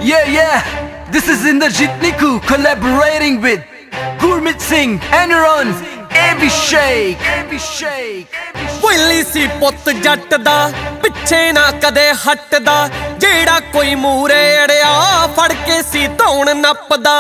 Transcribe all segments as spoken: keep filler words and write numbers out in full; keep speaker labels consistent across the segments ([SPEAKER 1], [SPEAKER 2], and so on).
[SPEAKER 1] Yeah, yeah, this is Inderjit Niku collaborating with Gurmeet Singh, Enron, Abhishek.
[SPEAKER 2] ਪਹਿਲੀ ਸੀ ਪੁੱਤ ਜੱਟ ਦਾ ਪਿੱਛੇ ਨਾ ਕਦੇ ਹਟਦਾ, ਜਿਹੜਾ ਕੋਈ ਮੂਰੇ ਅੜਿਆ ਫੜ ਕੇ ਸੀ ਧੌਣ ਨੱਪਦਾ।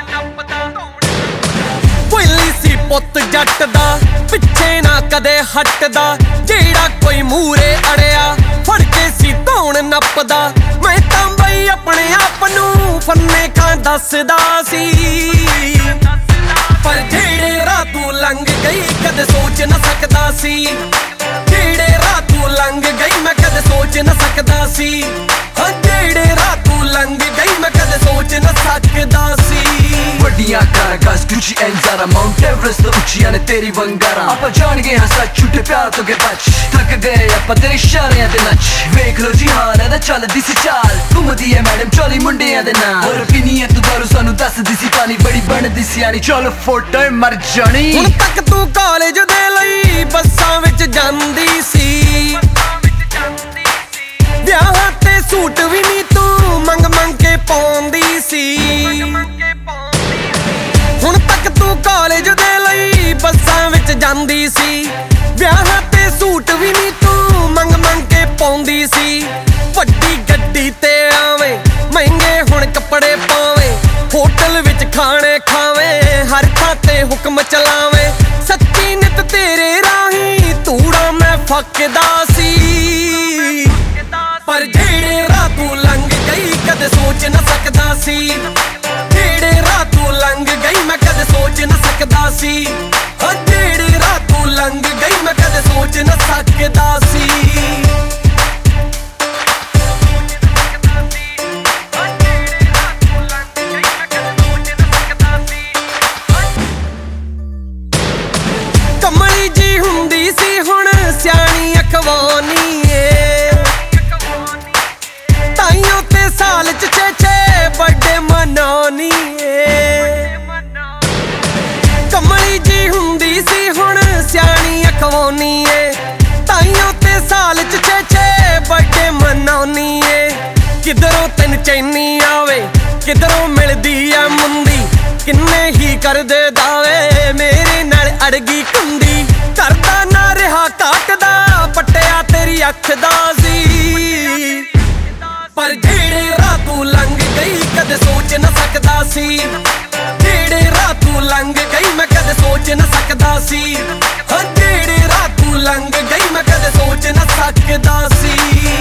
[SPEAKER 2] ਪਹਿਲੀ ਸੀ ਪੁੱਤ ਜੱਟ ਦਾ ਪਿੱਛੇ ਨਾ ਕਦੇ ਹਟਦਾ, ਜਿਹੜਾ ਕੋਈ ਮੂਰੇ ਅੜਿਆ ਫੜ ਕੇ ਸੀ ਧੌਣ ਨੱਪਦਾ। ਮੈਂ ਤਾਂ ਬਈ ਆਪਣੇ ਆਪ ਨੂੰ ਫੰਨੇ ਖਾਂ ਦੱਸਦਾ ਸੀ, ਪਰ ਜਿਹੜੇ ਰਾਹ ਤੂੰ ਲੰਘ ਗਈ ਕਦੇ ਸੋਚ ਨਾ ਸਕਦਾ ਸੀ। ਜਿਹੜੇ ਰਾਹ ਤੂੰ ਲੰਘ ਗਈ ਮੈਂ ਕਦੇ ਸੋਚ ਨਾ ਸਕਦਾ ਸੀ। ਹਾਂ ਜਿਹੜੇ ਰਾਹ ਤੂੰ ਲੰਘ ਗਈ ਮੈਂ ਕਦੇ ਸੋਚ ਨਾ ਸਕਦਾ ਸੀ।
[SPEAKER 1] ਵੱਡੀਆਂ ਕਾਰਾਗਾਸ Gucci and Zara, Mount Everest ਤੋਂ ਉੱਚੀਆਂ ਨੇ ਤੇਰੀ ਵੰਗਾਰਾਂ। ਆਪਾਂ ਜਾਣ ਗਏ ਹਾਂ ਸੱਚ ਝੂਠੇ ਪਿਆਰ ਤੋਂ ਕੇ ਬਚ, ਥੱਕ ਗਏ ਆਪਾਂ ਤੇਰੇ ਇਸ਼ਾਰਿਆਂ ਤੇ ਨੱਚ। ਵੇਖ ਲੋ ਜੀ ਹਾਲ ਇਹਦਾ ਚੱਲਦੀ ਸੀ ਚਾਲ, ਘੁੰਮਦੀ ਐ ਮੈਡਮ ਚੌਲੀ ਮੁੰਡਿਆਂ ਦੇ ਨਾਲ। ਹੋਰ ਪੀਣੀ ਐ ਤੂੰ ਦਾਰੂ ਸਾਨੂੰ ਦੱਸਦੀ ਸੀ ਪਾਣੀ, ਬੜੀ ਬਣਦੀ ਸਿਆਣੀ ਚੱਲ ਫੋਟੋ ਮਰ ਜਾਣੀ।
[SPEAKER 2] ਹੁਣ ਤੱਕ ਤੂੰ ਕਾਲਜ ਦੇ ਲਈ ਬੱਸਾਂ ਵਿੱਚ ਜਾਂਦੀ ਸੀ, ਵਿਆਹਾਂ ਤੇ ਸੂਟ ਵੀ ਨਹੀਂ ਤੂੰ ਮੰਗ ਮੰਗ ਕੇ ਪਾਉਂਦੀ ਸੀ। ਹੁਣ ਤੱਕ ਤੂੰ ਕਾਲਜ ਦੇ ਲਈ ਬੱਸਾਂ ਵਿੱਚ ਜਾਂਦੀ ਸੀ, ਵਿਆਹਾਂ ਤੇ ਸੂਟ ਵੀ ਨਹੀਂ ਤੂੰ ਮੰਗ ਮੰਗ ਕੇ ਪਾਉਂਦੀ ਸੀ। ਵੱਡੀ ਗੱਡੀ ਤੇ ਆਵੇਂ ਮਹਿੰਗੇ ਹੁਣ ਕੱਪੜੇ ਪਾਵੇਂ, ਹੋਟਲ ਵਿੱਚ ਖਾਣੇ ਖਾਵੇਂ, ਹਰ ਥਾਂ ਤੇ ਹੁਕਮ ਚਲਾਵੇਂ। ਸੱਚੀ ਨਿਤ ਤੇਰੇ ਰਾਹੀਂ ਧੂੜਾ ਮੈਂ ਫੱਕਦਾ ਸੀ, ਪਰ ਜਿਹੜੇ ਰਾਹ ਤੂੰ ਲੰਘ ਗਈ ਕਦੇ ਸੋਚ ਨਾ ਸਕਦਾ ਸੀ। ਜਿਹੜੇ ਰਾਹ ਤੂੰ ਲੰਘ ਗਈ ਮੈਂ ਕਦੇ ਸੋਚ ਨਾ ਸਕਦਾ ਸੀ। ਹਾਂ ਜਿਹੜੇ ਰਾਹ ਤੂੰ ਲੰਘ ਗਈ ਮੈਂ ਕਦੇ ਸੋਚ ਨਾ ਸਕਦਾ ਸੀ। ਕਮਲੀ ਜੀ ਹੁੰਦੀ ਸੀ ਹੁਣ ਸਿਆਣੀ ਅਖਵਾਨੀ ਏ, ਤਾਈਓ ਤੇ ਸਾਲ ਚ ਛੇ ਛੇ ਬਰਥਡੇ ਮਨਾਉਣੀ ਏ। ਕਮਲੀ ਜੀ ਹੁੰਦੀ ਸੀ ਹੁਣ ਸਿਆਣੀ ਅਖਵਾਨੀ ਏ, ਤਾਈਓ ਤੇ ਸਾਲ ਚ ਛੇ ਛੇ ਬਰਥਡੇ ਮਨਾਉਣੀ ਏ। ਕਿਧਰੋਂ ਤੈਨੂੰ ਚੈਨੀ ਆਵੇ ਕਿਧਰੋਂ ਮਿਲਦੀ ਆ ਮੁੰਦੀ, ਕਿੰਨੇ ਹੀ ਕਰਦੇ ਦਾਵੇ ਮੇਰੇ ਨਾਲ ਅੜਗੀ ਕੁੰਡੀ। ਕਰਦਾ ਨਾ ਰਿਹਾ ਕਾਟਦਾ ਪੱਟਿਆ ਤੇਰੀ ਅੱਖ ਦਾ ਸੀ, ਪਰ ਜਿਹੜੇ ਰਾਹ ਤੂੰ ਲੰਘ ਗਈ ਕਦੇ ਸੋਚ ਨਾ ਸਕਦਾ ਸੀ। ਜਿਹੜੇ ਰਾਹ ਤੂੰ ਲੰਘ ਗਈ ਮੈਂ ਕਦੇ ਸੋਚ ਨਾ ਸਕਦਾ ਸੀ। ਹਾਂ ਜਿਹੜੇ ਰਾਹ ਤੂੰ ਲੰਘ ਗਈ ਮੈਂ ਕਦੇ ਸੋਚ ਨਾ ਸਕਦਾ ਸੀ।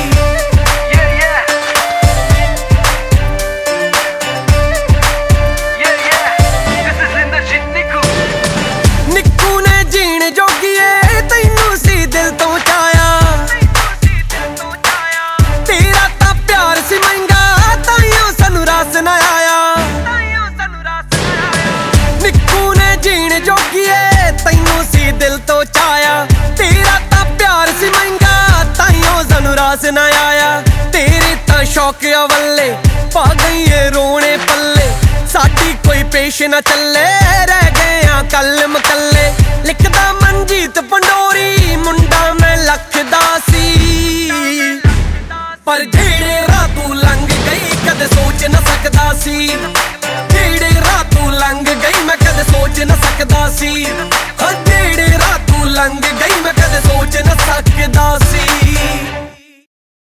[SPEAKER 2] ਨਿੱਕੂ ਨੇ ਜੀਣ ਜੋਗੀਏ ਤੈਨੂੰ ਸੀ ਦਿਲ ਤੋਂ ਚਾਹਿਆ, ਤੇਰਾ ਤਾਂ ਪਿਆਰ ਸੀ ਮਹਿੰਗਾ ਤਾਈਓ ਸਾਨੂੰ ਰਸ ਨਾ ਆਇਆ। ਨਿੱਕੂ ਨੇ ਜੀਣ ਜੋਗੀਏ ਤੈਨੂੰ ਸੀ ਦਿਲ ਤੋਂ ਚਾਹਿਆ, ਤੇਰਾ ਤਾਂ ਪਿਆਰ ਸੀ ਮਹਿੰਗਾ ਤਾਈਓ ਸਾਨੂੰ ਰਸ ਨਾ ਆਇਆ। ਤੇਰੇ ਤਾਂ ਸ਼ੌਕਿਆ ਵੱਲੇ ਪਾ ਗਈਏ ਰੋਣੇ ਪੱਲੇ, ਸਾਡੀ ਕੋਈ ਪੇਸ਼ ਨਾ ਚੱਲੇ ਰਹਿ ਗਏ ਆ ਕਲਮ ਕੱਲੇ। ਲਿਖਦਾ ਮਨਜੀਤ ਪੰਡੋਰੀ ਮੁੰਡਾ ਮੈਂ ਲੱਖਦਾ ਸੀ, ਪਰ ਜਿਹੜੇ ਰਾਹ ਤੂੰ ਲੰਘ ਗਈ ਕਦੇ ਸੋਚ ਨਾ ਸਕਦਾ ਸੀ। ਜਿਹੜੇ ਰਾਹ ਤੂੰ ਲੰਘ ਗਈ ਮੈਂ ਕਦੇ ਸੋਚ ਨਾ ਸਕਦਾ ਸੀ। ਹਾਂ ਜਿਹੜੇ ਰਾਹ ਤੂੰ ਲੰਘ ਗਈ ਮੈਂ ਕਦੇ ਸੋਚ ਨਾ ਸਕਦਾ ਸੀ।